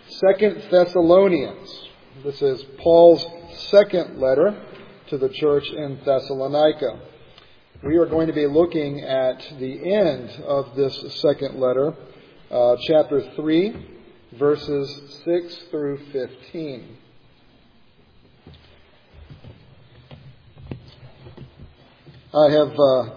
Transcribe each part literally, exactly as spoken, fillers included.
Second Thessalonians. This is Paul's second letter to the church in Thessalonica. We are going to be looking at the end of this second letter, uh, chapter three, verses six through fifteen. I have uh,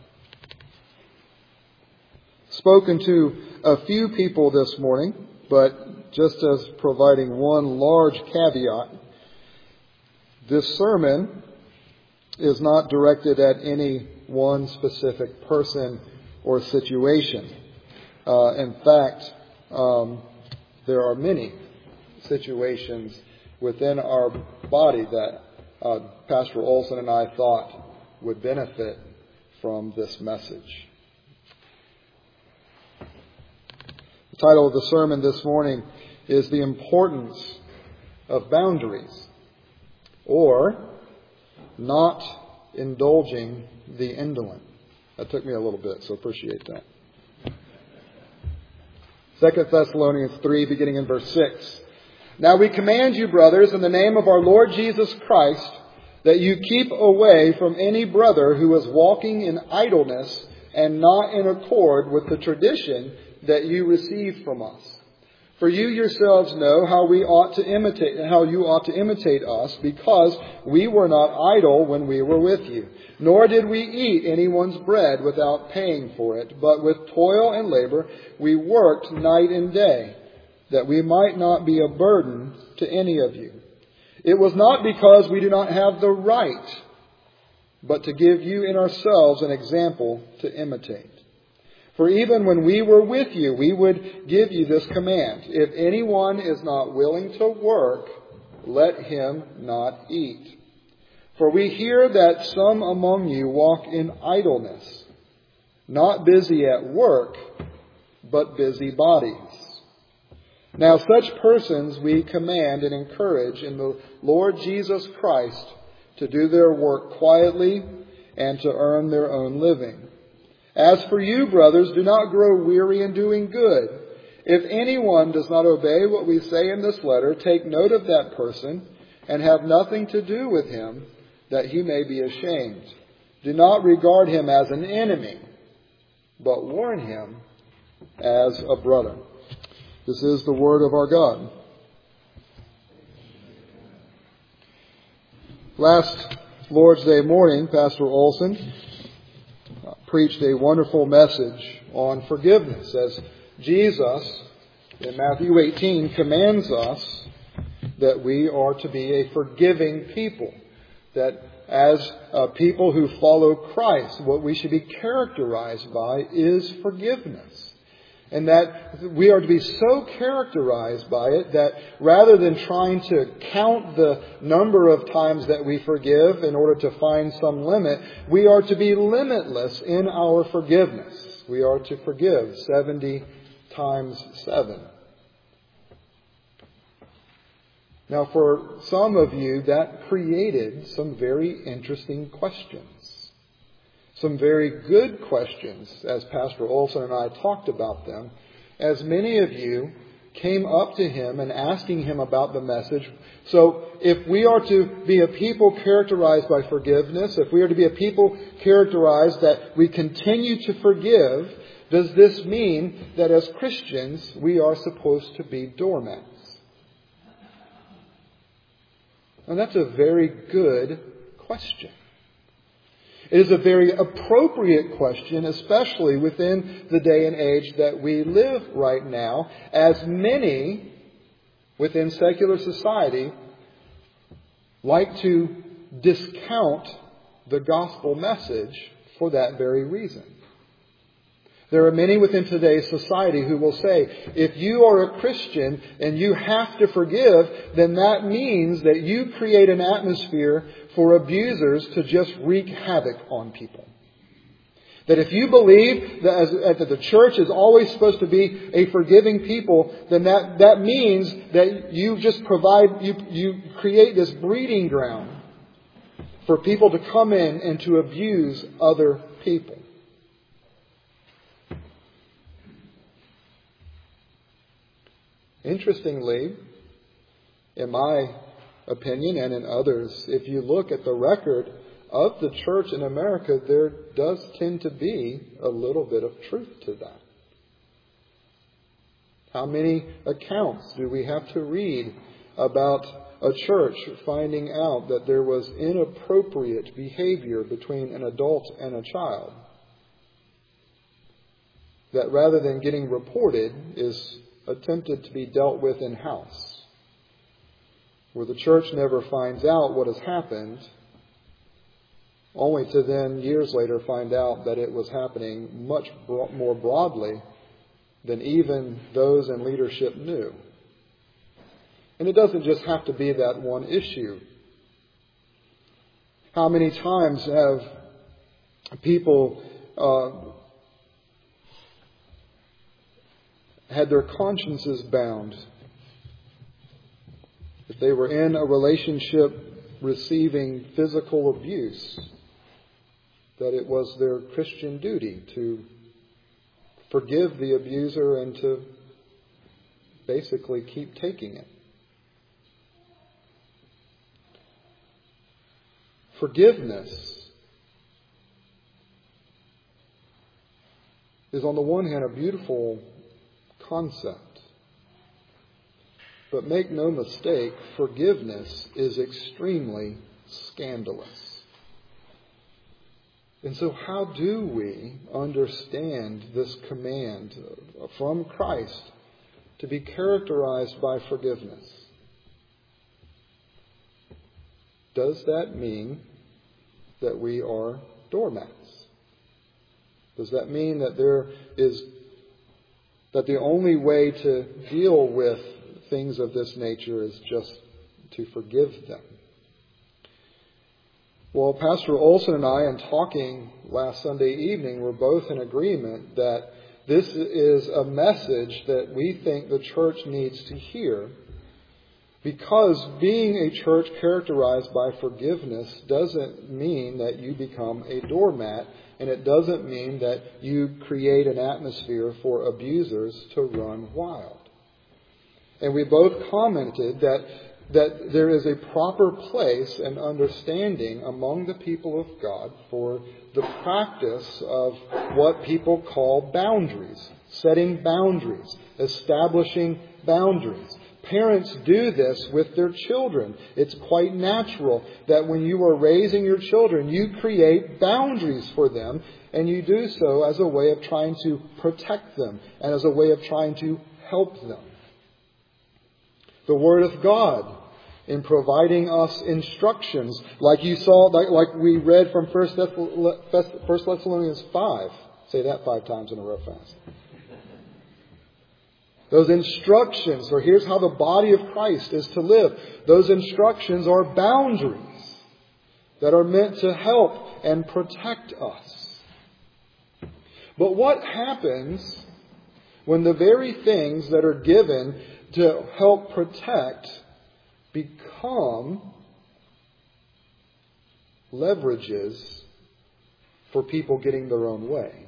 spoken to a few people this morning, but just as providing one large caveat, this sermon is not directed at any one specific person or situation. Uh, in fact, um, there are many situations within our body that uh, Pastor Olson and I thought would benefit from this message. The title of the sermon this morning is The Importance of Boundaries, or Not Indulging the Indolent. That took me a little bit, so appreciate that. Second Thessalonians three, beginning in verse six. Now we command you, brothers, in the name of our Lord Jesus Christ, that you keep away from any brother who is walking in idleness and not in accord with the tradition that you received from us. For you yourselves know how we ought to imitate, how you ought to imitate us, because we were not idle when we were with you, nor did we eat anyone's bread without paying for it, but with toil and labor we worked night and day, that we might not be a burden to any of you. It was not because we do not have the right, but to give you in ourselves an example to imitate. For even when we were with you, we would give you this command: if anyone is not willing to work, let him not eat. For we hear that some among you walk in idleness, not busy at work, but busy bodies. Now such persons we command and encourage in the Lord Jesus Christ to do their work quietly and to earn their own living. As for you, brothers, do not grow weary in doing good. If anyone does not obey what we say in this letter, take note of that person and have nothing to do with him, that he may be ashamed. Do not regard him as an enemy, but warn him as a brother. This is the word of our God. Last Lord's Day morning, Pastor Olson preached a wonderful message on forgiveness, as Jesus in Matthew eighteen commands us that we are to be a forgiving people, that as uh, people who follow Christ, what we should be characterized by is forgiveness. And that we are to be so characterized by it that rather than trying to count the number of times that we forgive in order to find some limit, we are to be limitless in our forgiveness. We are to forgive seventy times seven. Now, for some of you, that created some very interesting questions. Some very good questions, as Pastor Olson and I talked about them, as many of you came up to him and asking him about the message. So if we are to be a people characterized by forgiveness, if we are to be a people characterized that we continue to forgive, does this mean that as Christians we are supposed to be doormats? And that's a very good question. It is a very appropriate question, especially within the day and age that we live right now, as many within secular society like to discount the gospel message for that very reason. There are many within today's society who will say, if you are a Christian and you have to forgive, then that means that you create an atmosphere for abusers to just wreak havoc on people. That if you believe that, as, that the church is always supposed to be a forgiving people, then that, that means that you just provide, you, you create this breeding ground for people to come in and to abuse other people. Interestingly, in my opinion and in others, if you look at the record of the church in America, there does tend to be a little bit of truth to that. How many accounts do we have to read about a church finding out that there was inappropriate behavior between an adult and a child, that rather than getting reported is attempted to be dealt with in-house, where the church never finds out what has happened, only to then years later find out that it was happening much more broadly than even those in leadership knew. And it doesn't just have to be that one issue. How many times have people uh, had their consciences bound if they were in a relationship receiving physical abuse, that it was their Christian duty to forgive the abuser and to basically keep taking it. Forgiveness is on the one hand a beautiful concept. But make no mistake, forgiveness is extremely scandalous. And so how do we understand this command from Christ to be characterized by forgiveness? Does that mean that we are doormats? Does that mean that there is that the only way to deal with things of this nature is just to forgive them? Well, Pastor Olson and I, in talking last Sunday evening, were both in agreement that this is a message that we think the church needs to hear, because being a church characterized by forgiveness doesn't mean that you become a doormat, and it doesn't mean that you create an atmosphere for abusers to run wild. And we both commented that that there is a proper place and understanding among the people of God for the practice of what people call boundaries, setting boundaries, establishing boundaries. Parents do this with their children. It's quite natural that when you are raising your children, you create boundaries for them, and you do so as a way of trying to protect them and as a way of trying to help them. The Word of God, in providing us instructions, like you saw, like, like we read from First Thessalonians five. Say that five times in a row fast. Those instructions, or here's how the body of Christ is to live. Those instructions are boundaries that are meant to help and protect us. But what happens when the very things that are given to help protect become leverages for people getting their own way?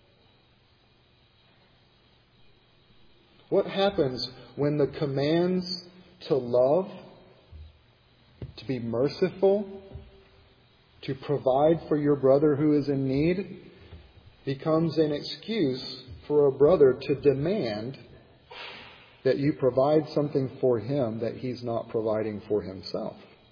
What happens when the commands to love, to be merciful, to provide for your brother who is in need, becomes an excuse for a brother to demand that you provide something for him that he's not providing for himself?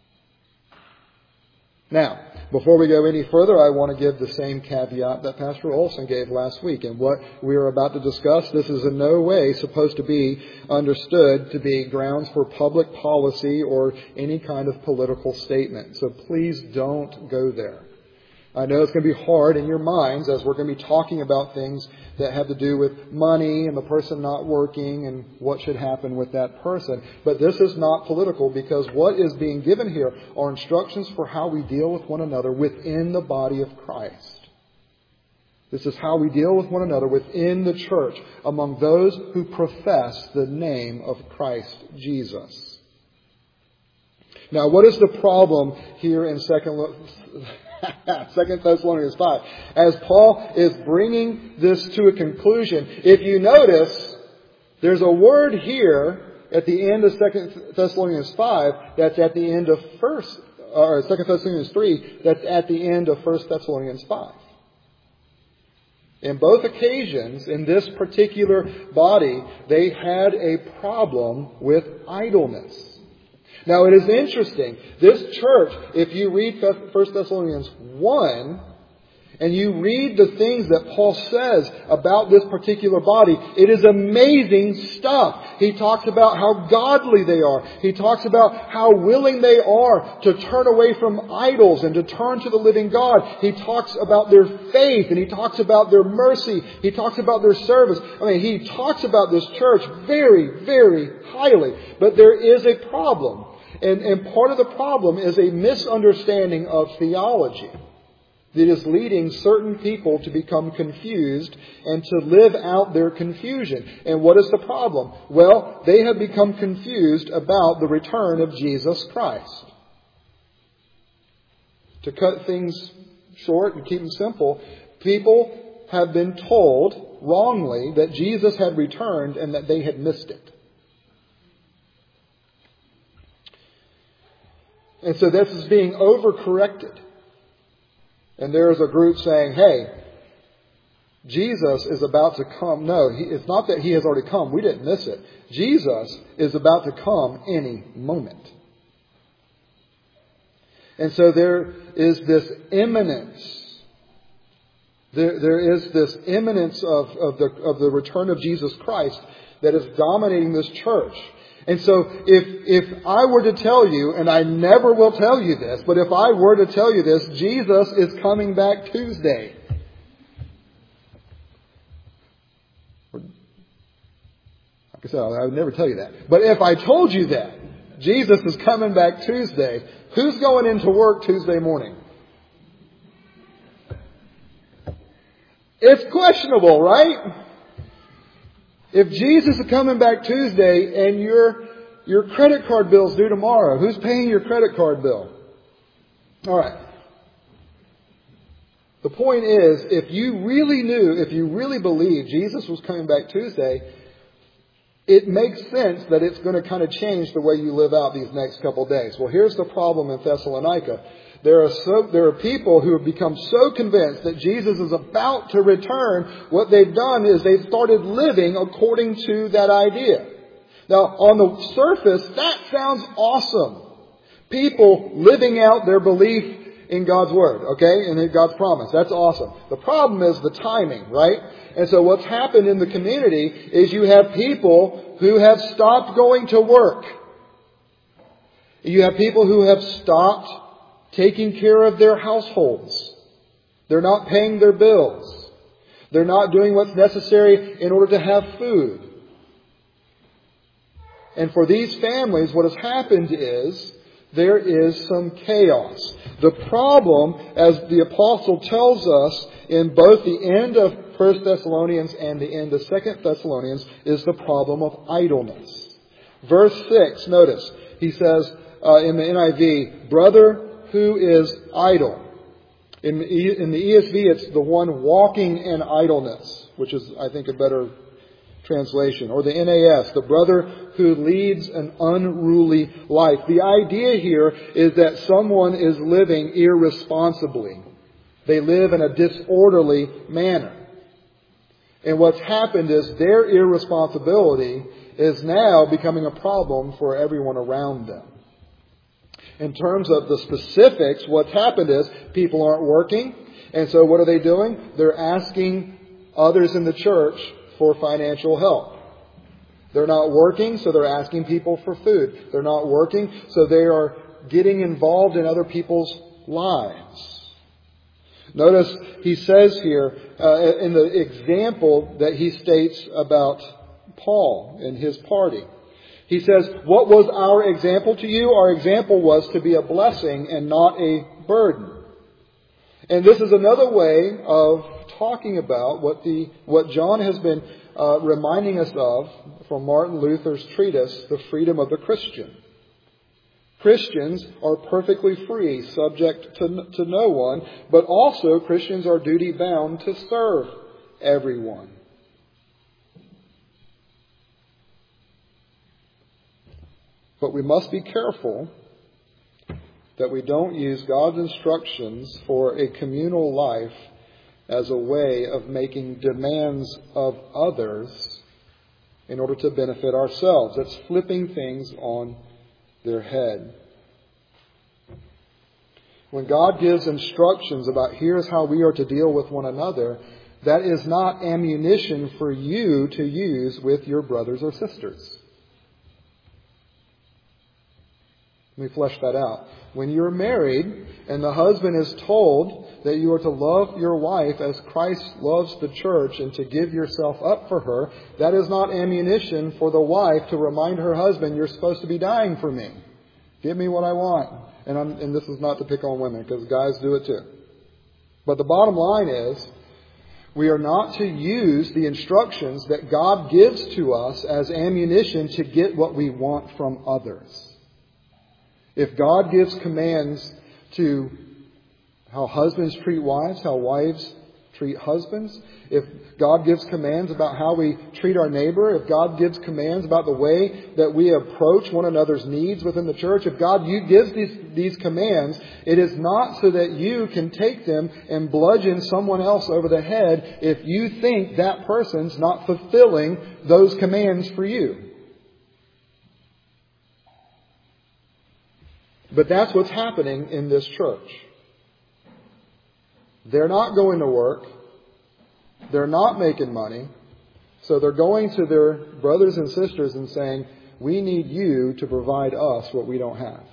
Now, before we go any further, I want to give the same caveat that Pastor Olson gave last week. And what we are about to discuss, this is in no way supposed to be understood to be grounds for public policy or any kind of political statement. So please don't go there. I know it's going to be hard in your minds as we're going to be talking about things that have to do with money and the person not working and what should happen with that person. But this is not political, because what is being given here are instructions for how we deal with one another within the body of Christ. This is how we deal with one another within the church among those who profess the name of Christ Jesus. Now, what is the problem here in Second Second Thessalonians five? As Paul is bringing this to a conclusion, if you notice, there's a word here at the end of Second Thessalonians five, that's at the end of First, or Second Thessalonians three, that's at the end of First Thessalonians five. In both occasions, in this particular body, they had a problem with idleness. Now, it is interesting. This church, if you read First Thessalonians one, and you read the things that Paul says about this particular body, it is amazing stuff. He talks about how godly they are. He talks about how willing they are to turn away from idols and to turn to the living God. He talks about their faith, and he talks about their mercy. He talks about their service. I mean, he talks about this church very, very highly. But there is a problem. And, and part of the problem is a misunderstanding of theology that is leading certain people to become confused and to live out their confusion. And what is the problem? Well, they have become confused about the return of Jesus Christ. To cut things short and keep them simple, people have been told wrongly that Jesus had returned and that they had missed it. And so this is being overcorrected. And there is a group saying, hey, Jesus is about to come. No, he, it's not that He has already come. We didn't miss it. Jesus is about to come any moment. And so there is this imminence. There, there is this imminence of, of, the, of the return of Jesus Christ that is dominating this church. And so if if I were to tell you, and I never will tell you this, but if I were to tell you this, Jesus is coming back Tuesday. Like I said, I would never tell you that. But if I told you that, Jesus is coming back Tuesday, who's going into work Tuesday morning? It's questionable, right? If Jesus is coming back Tuesday and your your credit card bill's due tomorrow, who's paying your credit card bill? All right. The point is, if you really knew, if you really believed Jesus was coming back Tuesday, it makes sense that it's going to kind of change the way you live out these next couple of days. Well, here's the problem in Thessalonica. There are so, there are people who have become so convinced that Jesus is about to return. What they've done is they've started living according to that idea. Now, on the surface, that sounds awesome. People living out their belief in God's Word, okay, and in God's promise. That's awesome. The problem is the timing, right? And so what's happened in the community is you have people who have stopped going to work. You have people who have stopped taking care of their households. They're not paying their bills. They're not doing what's necessary in order to have food. And for these families, what has happened is there is some chaos. The problem, as the apostle tells us in both the end of First Thessalonians and the end of Second Thessalonians, is the problem of idleness. Verse six, notice, he says uh, in the N I V, brother who is idle. In the, e, in the E S V, it's the one walking in idleness, which is, I think, a better translation. Or the N A S, the brother who leads an unruly life. The idea here is that someone is living irresponsibly. They live in a disorderly manner. And what's happened is their irresponsibility is now becoming a problem for everyone around them. In terms of the specifics, what's happened is people aren't working. And so what are they doing? They're asking others in the church for financial help. They're not working, so they're asking people for food. They're not working, so they are getting involved in other people's lives. Notice he says here, uh, in the example that he states about Paul and his party. He says, what was our example to you? Our example was to be a blessing and not a burden. And this is another way of talking about what the what John has been uh, reminding us of from Martin Luther's treatise, The Freedom of the Christian. Christians are perfectly free, subject to, to no one, but also Christians are duty bound to serve everyone. But we must be careful that we don't use God's instructions for a communal life as a way of making demands of others in order to benefit ourselves. That's flipping things on their head. When God gives instructions about here's how we are to deal with one another, that is not ammunition for you to use with your brothers or sisters. Let me flesh that out. When you're married and the husband is told that you are to love your wife as Christ loves the church and to give yourself up for her, that is not ammunition for the wife to remind her husband, you're supposed to be dying for me. Give me what I want. And, I'm, and this is not to pick on women, because guys do it too. But the bottom line is, we are not to use the instructions that God gives to us as ammunition to get what we want from others. If God gives commands to how husbands treat wives, how wives treat husbands, if God gives commands about how we treat our neighbor, if God gives commands about the way that we approach one another's needs within the church, if God you gives these, these commands, it is not so that you can take them and bludgeon someone else over the head if you think that person's not fulfilling those commands for you. But that's what's happening in this church. They're not going to work. They're not making money. So they're going to their brothers and sisters and saying, we need you to provide us what we don't have.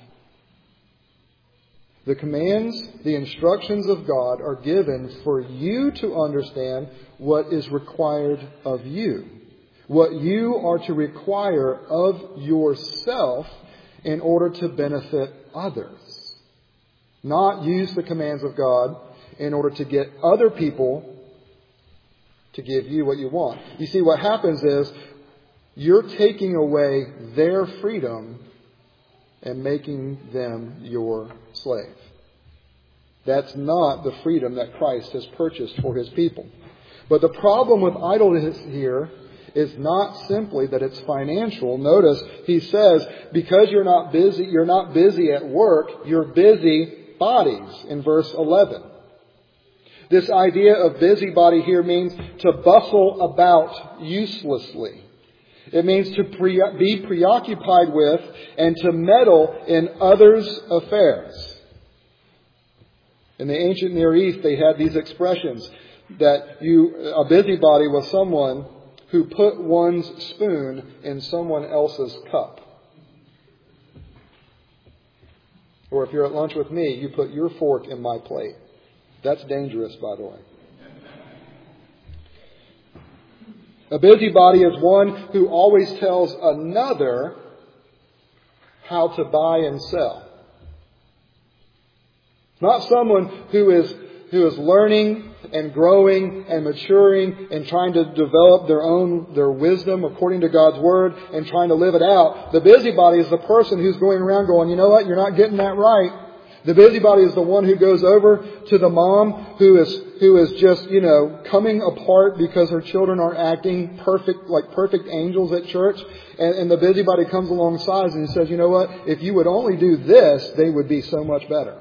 The commands, the instructions of God are given for you to understand what is required of you. What you are to require of yourself in order to benefit others. Not use the commands of God in order to get other people to give you what you want. You see, what happens is you're taking away their freedom and making them your slave. That's not the freedom that Christ has purchased for His people. But the problem with idleness here is not simply that it's financial. Notice he says, because you're not busy, you're not busy at work, you're busy bodies in verse eleven. This idea of busybody here means to bustle about uselessly. It means to pre- be preoccupied with and to meddle in others' affairs. In the ancient Near East, they had these expressions that you, a busybody was someone who put one's spoon in someone else's cup. Or if you're at lunch with me, you put your fork in my plate. That's dangerous, by the way. A busybody is one who always tells another how to buy and sell. Not someone who is who is learning and growing and maturing and trying to develop their own, their wisdom according to God's Word and trying to live it out. The busybody is the person who's going around going, you know what, you're not getting that right. The busybody is the one who goes over to the mom who is, who is just, you know, coming apart because her children are acting perfect, like perfect angels at church. And, and the busybody comes alongside and says, you know what, if you would only do this, they would be so much better.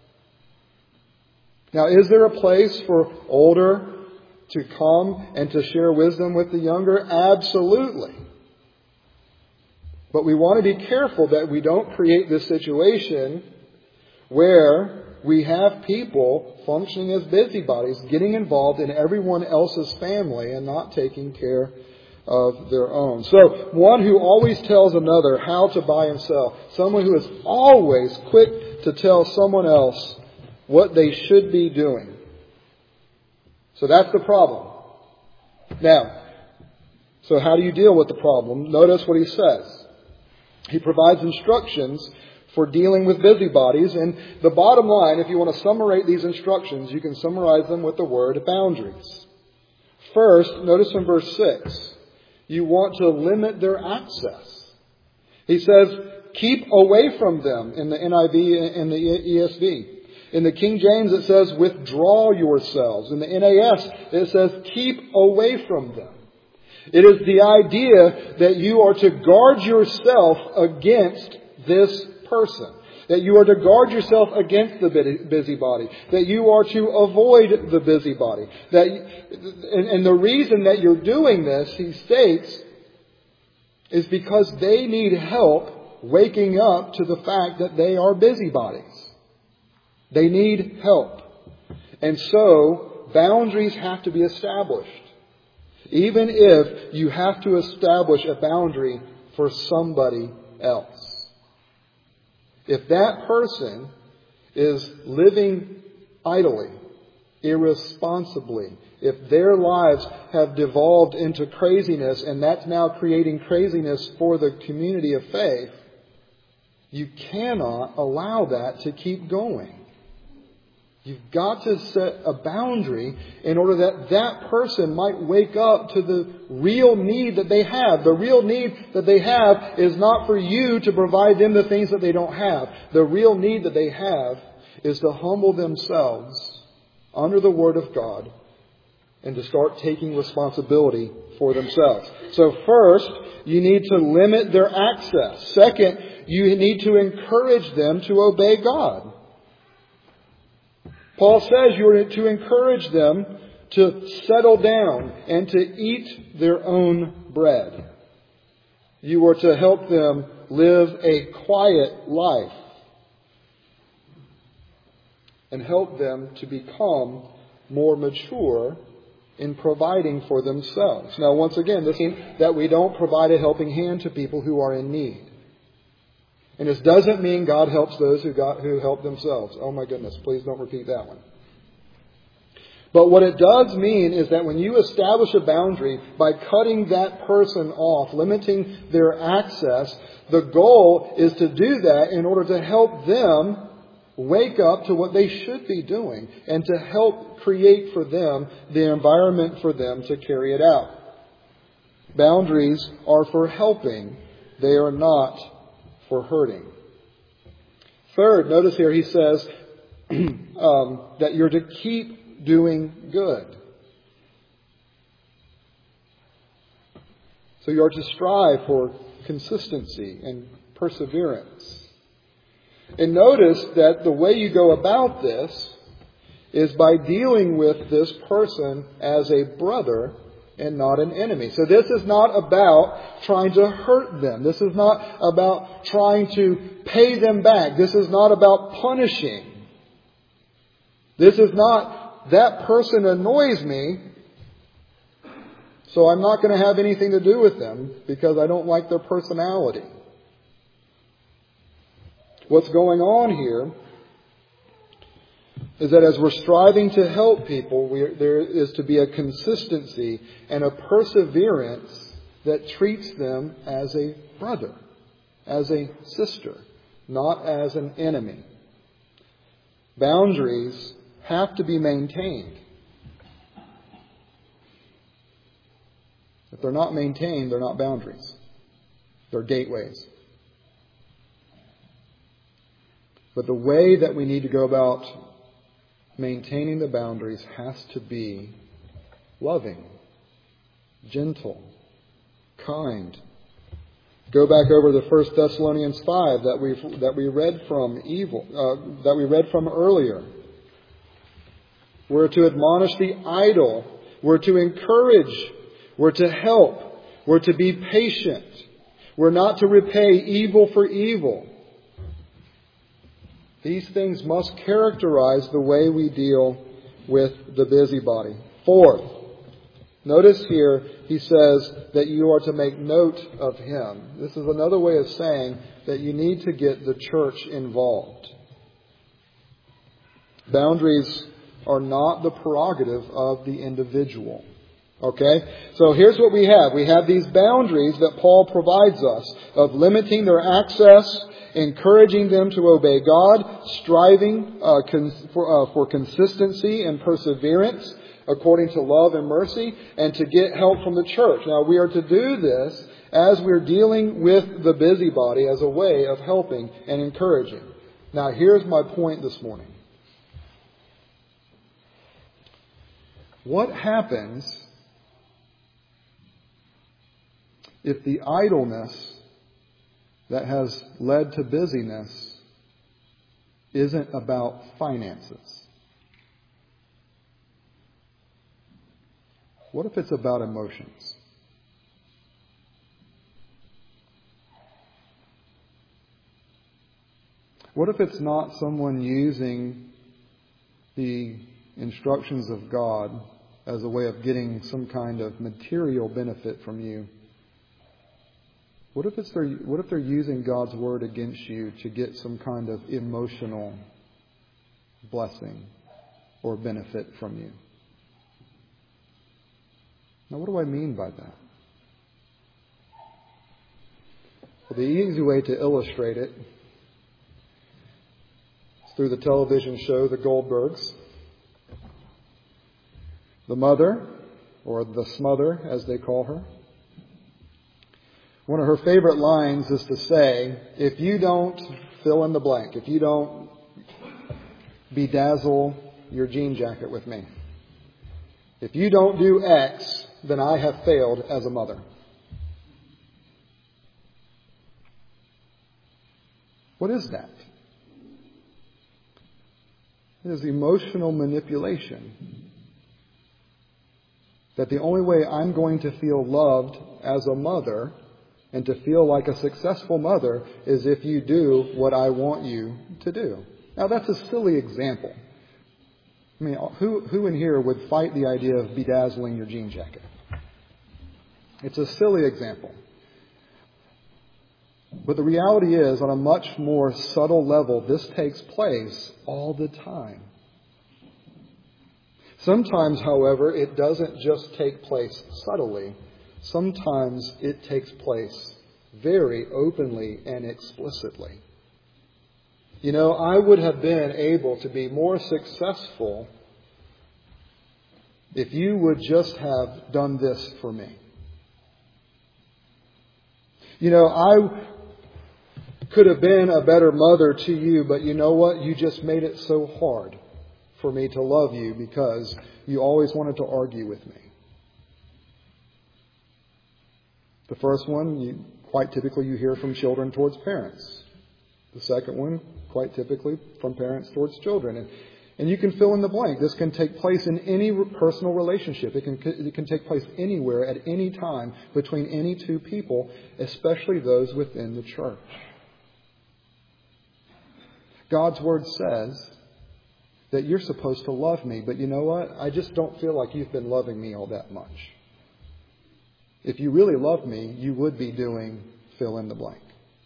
Now, is there a place for older to come and to share wisdom with the younger? Absolutely. But we want to be careful that we don't create this situation where we have people functioning as busybodies, getting involved in everyone else's family and not taking care of their own. So, one who always tells another how to buy and sell. Someone who is always quick to tell someone else what they should be doing. So that's the problem. Now, so how do you deal with the problem? Notice what he says. He provides instructions for dealing with busybodies. And the bottom line, if you want to summarize these instructions, you can summarize them with the word boundaries. First, notice in verse six, you want to limit their access. He says, keep away from them in the N I V and the E S V. In the King James, it says, withdraw yourselves. In the N A S, it says, keep away from them. It is the idea that you are to guard yourself against this person. That you are to guard yourself against the busybody. That you are to avoid the busybody. That, and, and the reason that you're doing this, he states, is because they need help waking up to the fact that they are busybodies. They need help. And so, boundaries have to be established. Even if you have to establish a boundary for somebody else. If that person is living idly, irresponsibly, if their lives have devolved into craziness and that's now creating craziness for the community of faith, you cannot allow that to keep going. You've got to set a boundary in order that that person might wake up to the real need that they have. The real need that they have is not for you to provide them the things that they don't have. The real need that they have is to humble themselves under the Word of God and to start taking responsibility for themselves. So first, you need to limit their access. Second, you need to encourage them to obey God. Paul says you are to encourage them to settle down and to eat their own bread. You are to help them live a quiet life and help them to become more mature in providing for themselves. Now, once again, this means that we don't provide a helping hand to people who are in need. And this doesn't mean God helps those who got who help themselves. Oh my goodness, please don't repeat that one. But what it does mean is that when you establish a boundary by cutting that person off, limiting their access, the goal is to do that in order to help them wake up to what they should be doing and to help create for them the environment for them to carry it out. Boundaries are for helping. They are not for hurting. Third, notice here he says um, that you're to keep doing good. So you are to strive for consistency and perseverance. And notice that the way you go about this is by dealing with this person as a brother and not an enemy. So this is not about trying to hurt them. This is not about trying to pay them back. This is not about punishing. This is not, that person annoys me, so I'm not going to have anything to do with them because I don't like their personality. What's going on here is that as we're striving to help people, we, there is to be a consistency and a perseverance that treats them as a brother, as a sister, not as an enemy. Boundaries have to be maintained. If they're not maintained, they're not boundaries. They're gateways. But the way that we need to go about maintaining the boundaries has to be loving, gentle, kind. Go back over the First Thessalonians five that we that we read from evil uh, that we read from earlier. We're to admonish the idle. We're to encourage. We're to help. We're to be patient. We're not to repay evil for evil. These things must characterize the way we deal with the busybody. Fourth, notice here he says that you are to make note of him. This is another way of saying that you need to get the church involved. Boundaries are not the prerogative of the individual. Okay? So here's what we have. We have these boundaries that Paul provides us of limiting their access, encouraging them to obey God, striving uh, cons- for, uh, for consistency and perseverance according to love and mercy, and to get help from the church. Now, we are to do this as we're dealing with the busybody as a way of helping and encouraging. Now, here's my point this morning. What happens if the idleness that has led to busyness isn't about finances? What if it's about emotions? What if it's not someone using the instructions of God as a way of getting some kind of material benefit from you? What if it's their, what if they're using God's word against you to get some kind of emotional blessing or benefit from you? Now, what do I mean by that? Well, the easy way to illustrate it is through the television show The Goldbergs. The mother, or the smother as they call her, one of her favorite lines is to say, if you don't fill in the blank, if you don't bedazzle your jean jacket with me, if you don't do X, then I have failed as a mother. What is that? It is emotional manipulation. That the only way I'm going to feel loved as a mother and to feel like a successful mother is if you do what I want you to do. Now, that's a silly example. I mean, who, who in here would fight the idea of bedazzling your jean jacket? It's a silly example. But the reality is, on a much more subtle level, this takes place all the time. Sometimes, however, it doesn't just take place subtly. Sometimes it takes place very openly and explicitly. You know, I would have been able to be more successful if you would just have done this for me. You know, I could have been a better mother to you, but you know what? You just made it so hard for me to love you because you always wanted to argue with me. The first one, you, quite typically you hear from children towards parents. The second one, quite typically from parents towards children. And, and you can fill in the blank. This can take place in any personal relationship. It can, it can take place anywhere at any time between any two people, especially those within the church. God's Word says that you're supposed to love me, but you know what? I just don't feel like you've been loving me all that much. If you really loved me, you would be doing fill in the blank.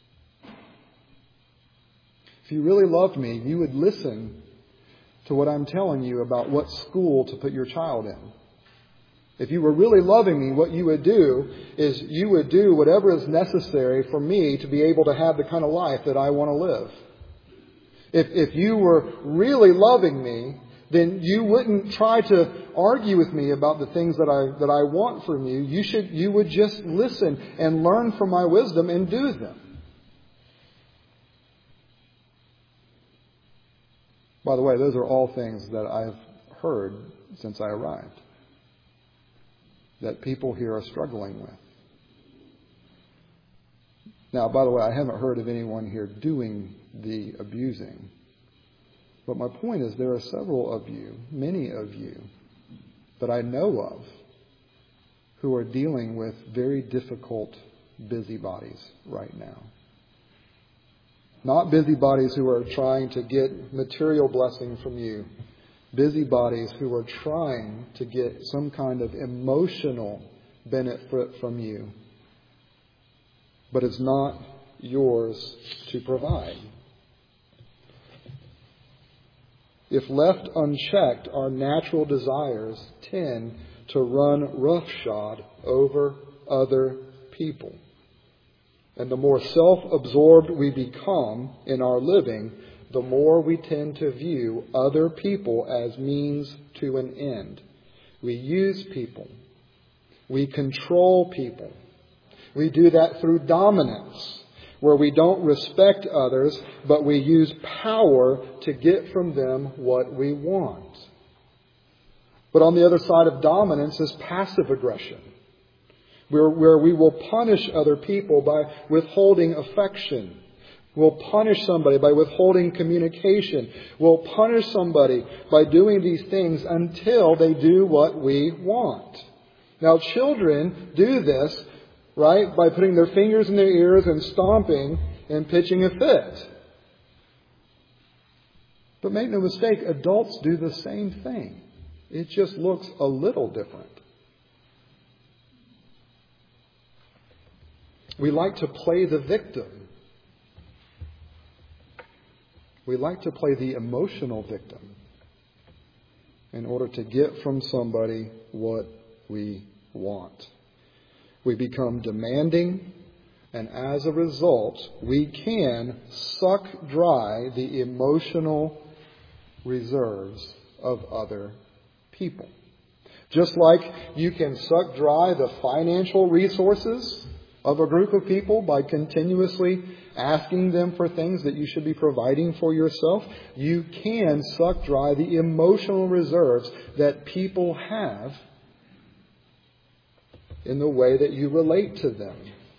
If you really loved me, you would listen to what I'm telling you about what school to put your child in. If you were really loving me, what you would do is you would do whatever is necessary for me to be able to have the kind of life that I want to live. If, if you were really loving me, then you wouldn't try to argue with me about the things that I that I want from you. You should you would just listen and learn from my wisdom and do them. By the way, those are all things that I've heard since I arrived, that people here are struggling with. Now, by the way, I haven't heard of anyone here doing the abusing. But my point is there are several of you, many of you, that I know of who are dealing with very difficult busybodies right now. Not busybodies who are trying to get material blessing from you. Busybodies who are trying to get some kind of emotional benefit from you. But it's not yours to provide. If left unchecked, our natural desires tend to run roughshod over other people. And the more self-absorbed we become in our living, the more we tend to view other people as means to an end. We use people. We control people. We do that through dominance, where we don't respect others, but we use power to get from them what we want. But on the other side of dominance is passive aggression, where, where we will punish other people by withholding affection. We'll punish somebody by withholding communication. We'll punish somebody by doing these things until they do what we want. Now, children do this, right, by putting their fingers in their ears and stomping and pitching a fit. But make no mistake, adults do the same thing. It just looks a little different. We like to play the victim. We like to play the emotional victim in order to get from somebody what we want. We become demanding, and as a result, we can suck dry the emotional reserves of other people. Just like you can suck dry the financial resources of a group of people by continuously asking them for things that you should be providing for yourself, you can suck dry the emotional reserves that people have in the way that you relate to them.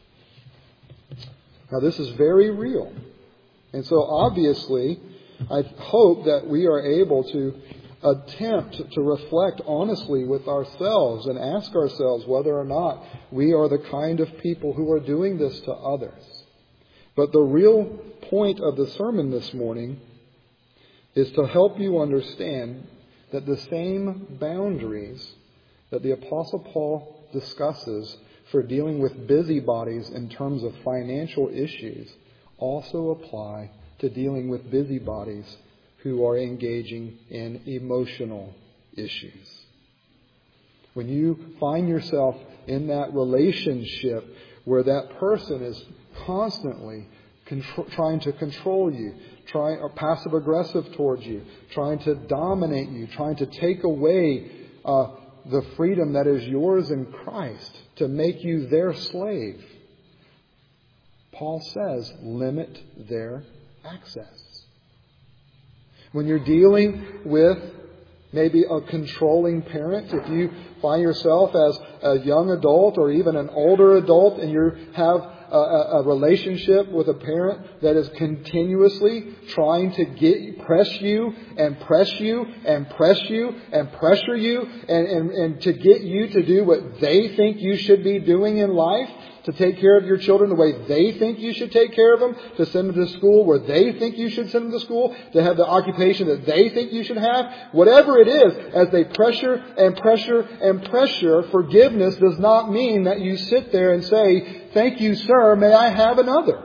Now, this is very real. And so obviously, I hope that we are able to attempt to reflect honestly with ourselves and ask ourselves whether or not we are the kind of people who are doing this to others. But the real point of the sermon this morning is to help you understand that the same boundaries that the Apostle Paul discusses for dealing with busybodies in terms of financial issues also apply to dealing with busybodies who are engaging in emotional issues. When you find yourself in that relationship where that person is constantly control, trying to control you, trying or passive aggressive towards you, trying to dominate you, trying to take away uh, the freedom that is yours in Christ, to make you their slave, Paul says, limit their access. When you're dealing with maybe a controlling parent, if you find yourself as a young adult or even an older adult and you have a, a relationship with a parent that is continuously trying to get press you and press you and press you and pressure you and, and, and to get you to do what they think you should be doing in life, to take care of your children the way they think you should take care of them, to send them to school where they think you should send them to school, to have the occupation that they think you should have. Whatever it is, as they pressure and pressure and pressure, forgiveness does not mean that you sit there and say, "Thank you, sir, may I have another?"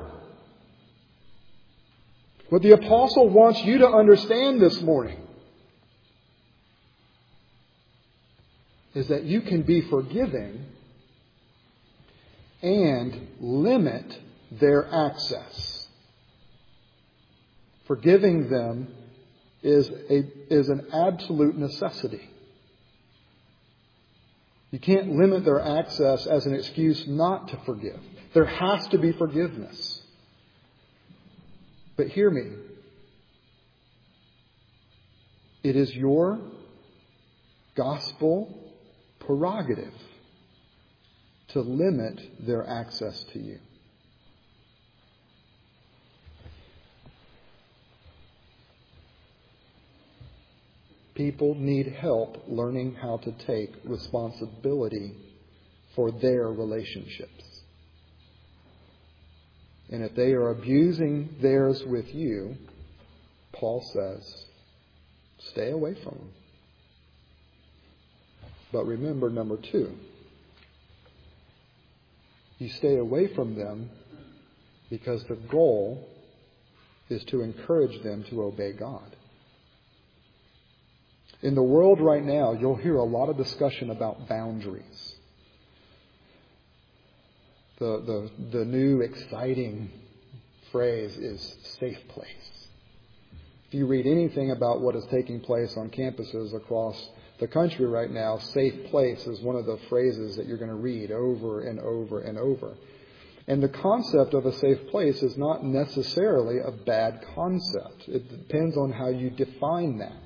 What the apostle wants you to understand this morning is that you can be forgiving and limit their access. Forgiving them is a is an absolute necessity. You can't limit their access as an excuse not to forgive. There has to be forgiveness. But hear me. It is your gospel prerogative to limit their access to you. People need help learning how to take responsibility for their relationships. And if they are abusing theirs with you, Paul says, stay away from them. But remember, number two, you stay away from them because the goal is to encourage them to obey God. In the world right now, you'll hear a lot of discussion about boundaries. The, the, the new exciting phrase is safe place. If you read anything about what is taking place on campuses across the country right now, safe place is one of the phrases that you're going to read over and over and over. And the concept of a safe place is not necessarily a bad concept. It depends on how you define that.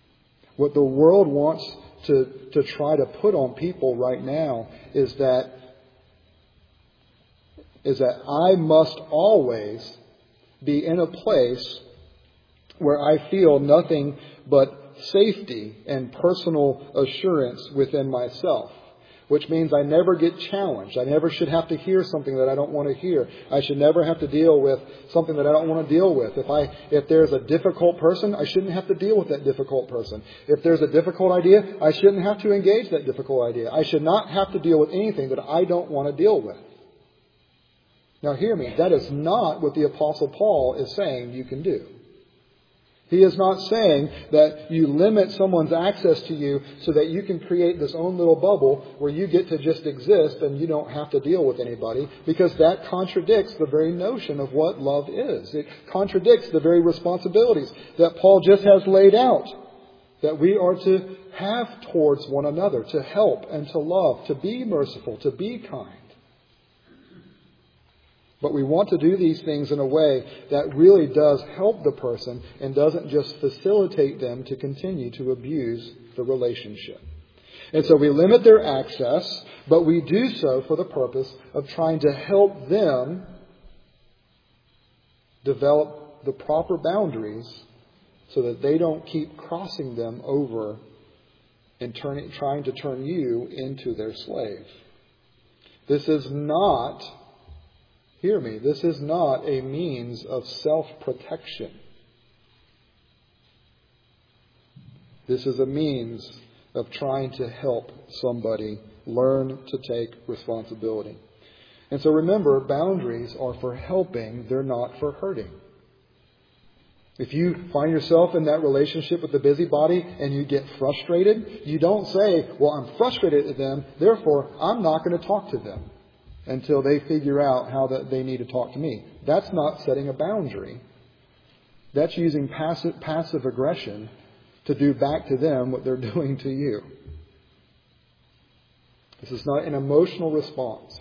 What the world wants to, to try to put on people right now is that is that I must always be in a place where I feel nothing but safety and personal assurance within myself. Which means I never get challenged. I never should have to hear something that I don't want to hear. I should never have to deal with something that I don't want to deal with. If I, if there's a difficult person, I shouldn't have to deal with that difficult person. If there's a difficult idea, I shouldn't have to engage that difficult idea. I should not have to deal with anything that I don't want to deal with. Now hear me, that is not what the Apostle Paul is saying you can do. He is not saying that you limit someone's access to you so that you can create this own little bubble where you get to just exist and you don't have to deal with anybody, because that contradicts the very notion of what love is. It contradicts the very responsibilities that Paul just has laid out, that we are to have towards one another, to help and to love, to be merciful, to be kind. But we want to do these things in a way that really does help the person and doesn't just facilitate them to continue to abuse the relationship. And so we limit their access, but we do so for the purpose of trying to help them develop the proper boundaries so that they don't keep crossing them over and turning, trying to turn you into their slave. This is not... Hear me, this is not a means of self-protection. This is a means of trying to help somebody learn to take responsibility. And so remember, boundaries are for helping, they're not for hurting. If you find yourself in that relationship with the busybody and you get frustrated, you don't say, well, I'm frustrated at them, therefore I'm not going to talk to them until they figure out how that they need to talk to me. That's not setting a boundary. That's using passive, passive aggression to do back to them what they're doing to you. This is not an emotional response.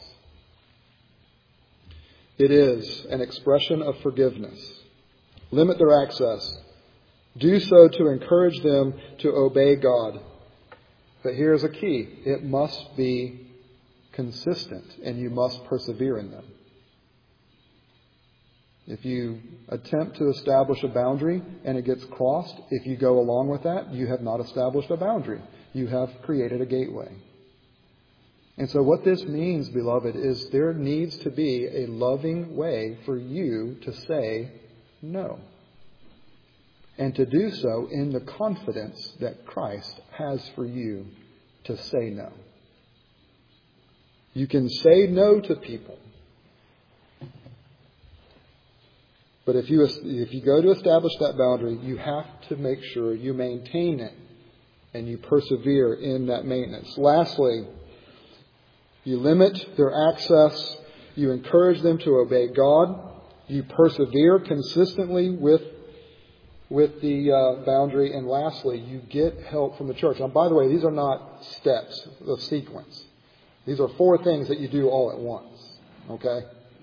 It is an expression of forgiveness. Limit their access. Do so to encourage them to obey God. But here's a key. It must be consistent, and you must persevere in them. If you attempt to establish a boundary and it gets crossed, if you go along with that, you have not established a boundary. You have created a gateway. And so what this means, beloved, is there needs to be a loving way for you to say no. And to do so in the confidence that Christ has for you to say no. You can say no to people. But if you, if you go to establish that boundary, you have to make sure you maintain it and you persevere in that maintenance. Lastly, you limit their access. You encourage them to obey God. You persevere consistently with, with the uh, boundary. And lastly, you get help from the church. Now, by the way, these are not steps of sequence. These are four things that you do all at once. Okay?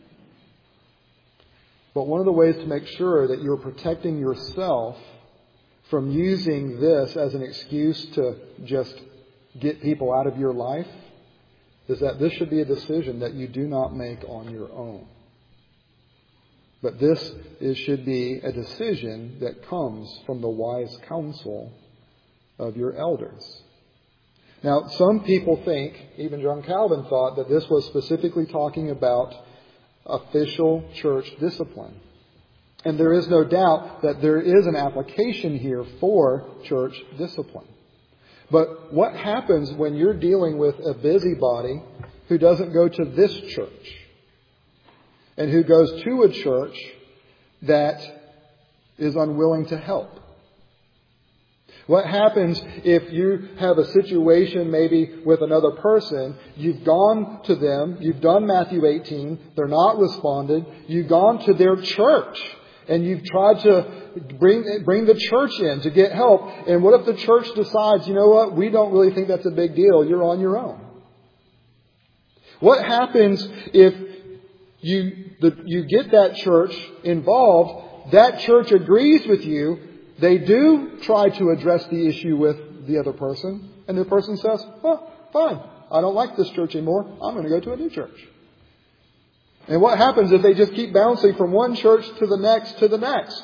But one of the ways to make sure that you're protecting yourself from using this as an excuse to just get people out of your life is that this should be a decision that you do not make on your own. But this is, should be a decision that comes from the wise counsel of your elders. Now, some people think, even John Calvin thought, that this was specifically talking about official church discipline. And there is no doubt that there is an application here for church discipline. But what happens when you're dealing with a busybody who doesn't go to this church and who goes to a church that is unwilling to help? What happens if you have a situation maybe with another person, you've gone to them, you've done Matthew eighteen, they're not responded, you've gone to their church and you've tried to bring bring the church in to get help, and what if the church decides, you know what, we don't really think that's a big deal, you're on your own? What happens if you the, you get that church involved, that church agrees with you, they do try to address the issue with the other person, and the person says, oh, fine, I don't like this church anymore, I'm going to go to a new church. And what happens if they just keep bouncing from one church to the next to the next?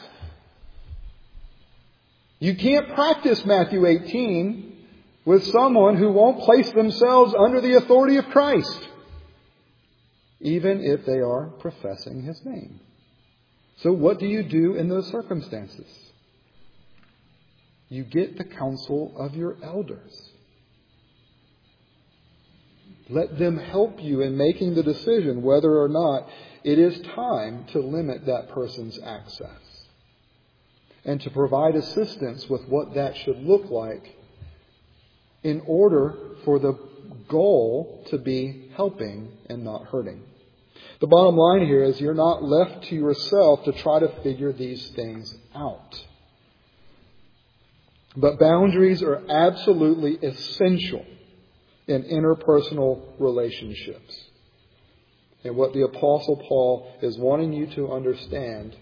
You can't practice Matthew eighteen with someone who won't place themselves under the authority of Christ, even if they are professing His name. So what do you do in those circumstances? You get the counsel of your elders. Let them help you in making the decision whether or not it is time to limit that person's access, and to provide assistance with what that should look like in order for the goal to be helping and not hurting. The bottom line here is you're not left to yourself to try to figure these things out. But boundaries are absolutely essential in interpersonal relationships. And what the Apostle Paul is wanting you to understand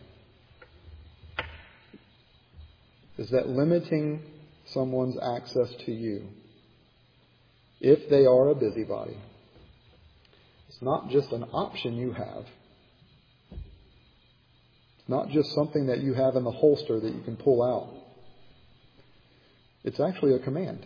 is that limiting someone's access to you, if they are a busybody, it's not just an option you have. It's not just something that you have in the holster that you can pull out. It's actually a command.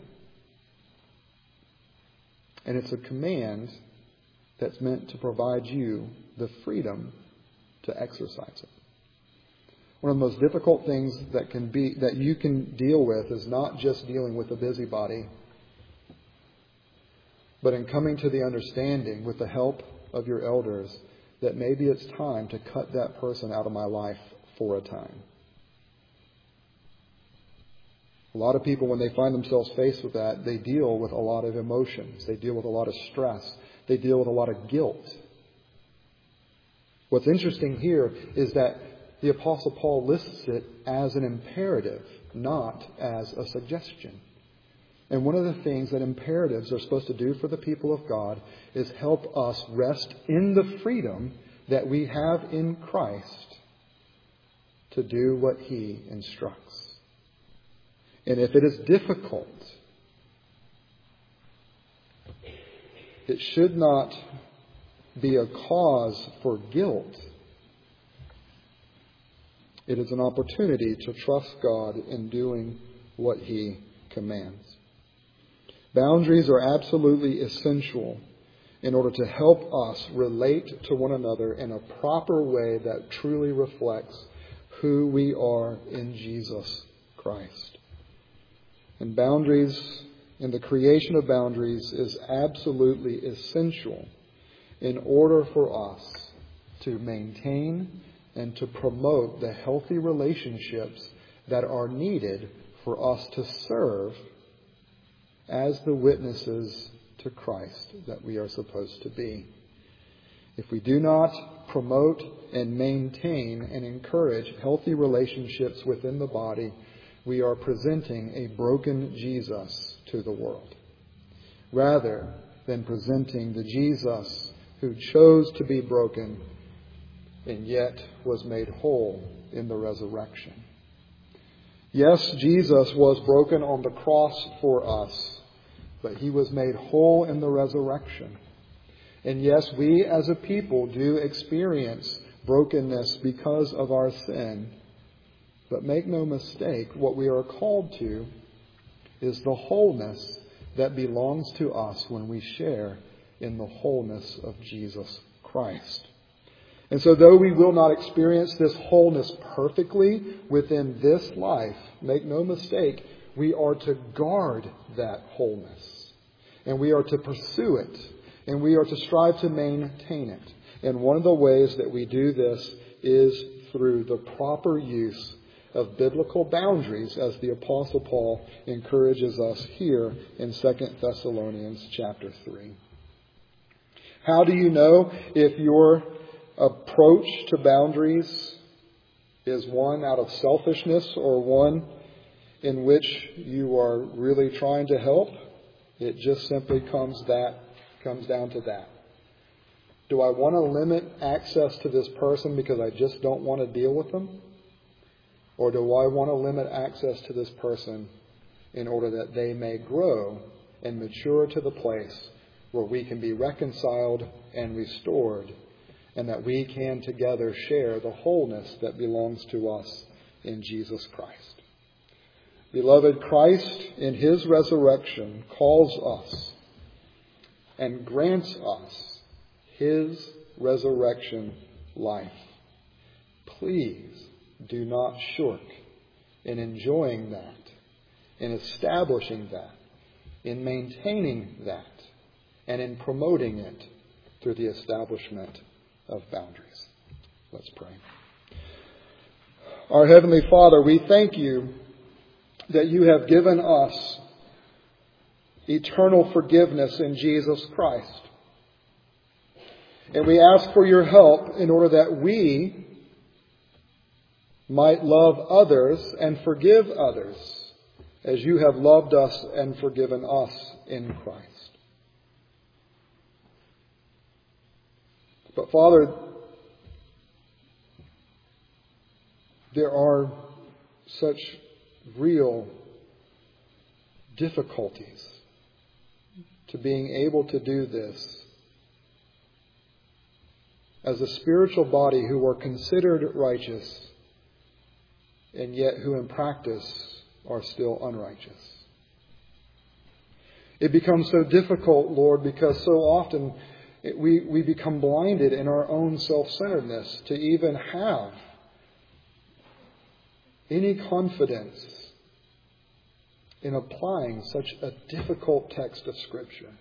And it's a command that's meant to provide you the freedom to exercise it. One of the most difficult things that can be that you can deal with is not just dealing with a busybody, but in coming to the understanding with the help of your elders that maybe it's time to cut that person out of my life for a time. A lot of people, when they find themselves faced with that, they deal with a lot of emotions. They deal with a lot of stress. They deal with a lot of guilt. What's interesting here is that the Apostle Paul lists it as an imperative, not as a suggestion. And one of the things that imperatives are supposed to do for the people of God is help us rest in the freedom that we have in Christ to do what He instructs. And if it is difficult, it should not be a cause for guilt. It is an opportunity to trust God in doing what He commands. Boundaries are absolutely essential in order to help us relate to one another in a proper way that truly reflects who we are in Jesus Christ. And boundaries, and the creation of boundaries is absolutely essential in order for us to maintain and to promote the healthy relationships that are needed for us to serve as the witnesses to Christ that we are supposed to be. If we do not promote and maintain and encourage healthy relationships within the body, we are presenting a broken Jesus to the world, rather than presenting the Jesus who chose to be broken and yet was made whole in the resurrection. Yes, Jesus was broken on the cross for us, but He was made whole in the resurrection. And yes, we as a people do experience brokenness because of our sin. But make no mistake, what we are called to is the wholeness that belongs to us when we share in the wholeness of Jesus Christ. And so though we will not experience this wholeness perfectly within this life, make no mistake, we are to guard that wholeness. And we are to pursue it. And we are to strive to maintain it. And one of the ways that we do this is through the proper use of biblical boundaries, as the Apostle Paul encourages us here in Second Thessalonians chapter three. How do you know if your approach to boundaries is one out of selfishness or one in which you are really trying to help? It just simply comes that comes down to that. Do I want to limit access to this person because I just don't want to deal with them? Or do I want to limit access to this person in order that they may grow and mature to the place where we can be reconciled and restored and that we can together share the wholeness that belongs to us in Jesus Christ. Beloved, Christ in his resurrection calls us and grants us his resurrection life. Please do not shirk in enjoying that, in establishing that, in maintaining that, and in promoting it through the establishment of boundaries. Let's pray. Our Heavenly Father, we thank you that you have given us eternal forgiveness in Jesus Christ. And we ask for your help in order that we might love others and forgive others as you have loved us and forgiven us in Christ. But Father, there are such real difficulties to being able to do this as a spiritual body who are considered righteous and yet who in practice are still unrighteous. It becomes so difficult, Lord, because so often it, we, we become blinded in our own self-centeredness to even have any confidence in applying such a difficult text of Scripture.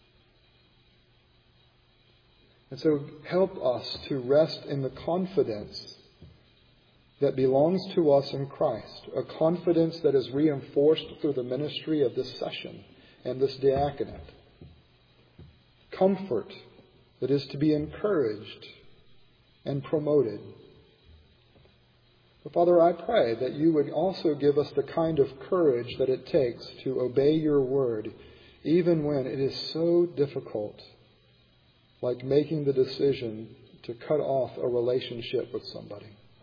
And so help us to rest in the confidence that belongs to us in Christ, a confidence that is reinforced through the ministry of this session and this diaconate. Comfort that is to be encouraged and promoted. But Father, I pray that you would also give us the kind of courage that it takes to obey your word, even when it is so difficult, like making the decision to cut off a relationship with somebody.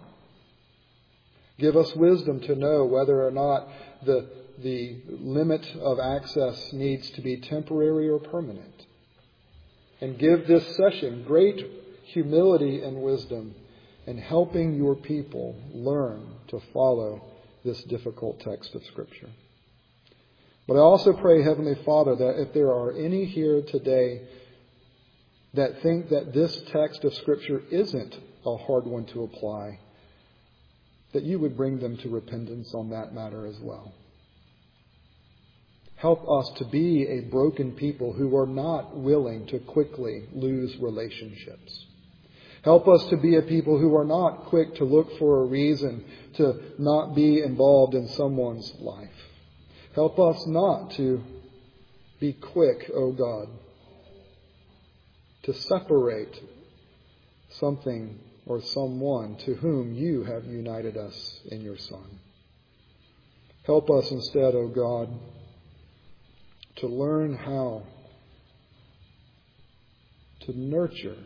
Give us wisdom to know whether or not the, the limit of access needs to be temporary or permanent. And give this session great humility and wisdom in helping your people learn to follow this difficult text of Scripture. But I also pray, Heavenly Father, that if there are any here today that think that this text of Scripture isn't a hard one to apply, that you would bring them to repentance on that matter as well. Help us to be a broken people who are not willing to quickly lose relationships. Help us to be a people who are not quick to look for a reason to not be involved in someone's life. Help us not to be quick, O God, to separate something or someone to whom you have united us in your Son. Help us instead, O God, to learn how to nurture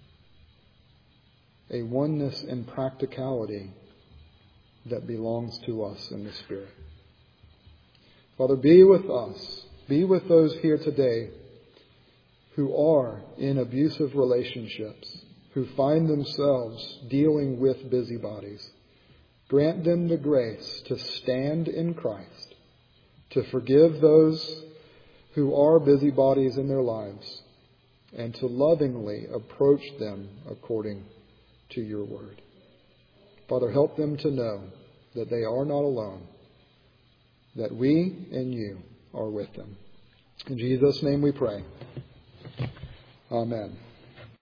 a oneness and practicality that belongs to us in the Spirit. Father, be with us. Be with those here today who are in abusive relationships, who find themselves dealing with busybodies. Grant them the grace to stand in Christ, to forgive those who are busybodies in their lives, and to lovingly approach them according to your word. Father, help them to know that they are not alone, that we and you are with them. In Jesus' name we pray. Amen.